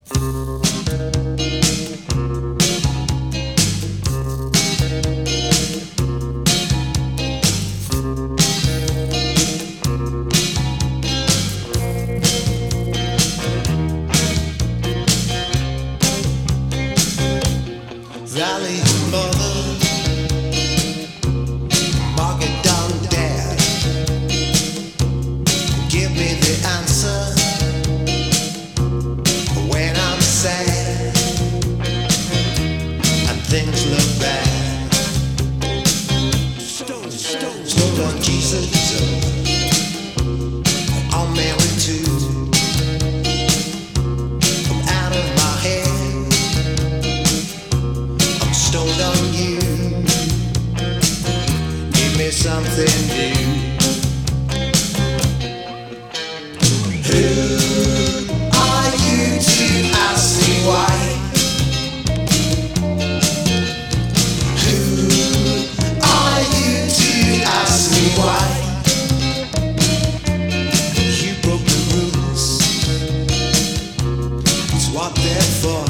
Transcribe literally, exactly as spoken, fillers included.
Valley mother, market down dad, give me the answer when I'm sad and things look bad. Stone, stone, stone on Jesus, I'm married to. I'm out of my head, stoned on you. Give me something new. Who are you to ask me why? Who are you to ask me why? You broke the rules. It's what they're for.